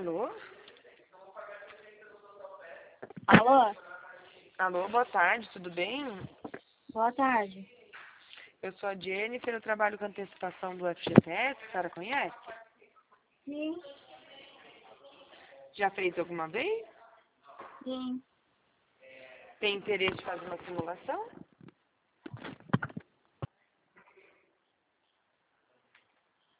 Alô? Alô? Alô, boa tarde, tudo bem? Boa tarde. Eu sou a Jennifer, eu trabalho com antecipação do FGTS, a senhora conhece? Sim. Já fez alguma vez? Sim. Tem interesse de fazer uma simulação?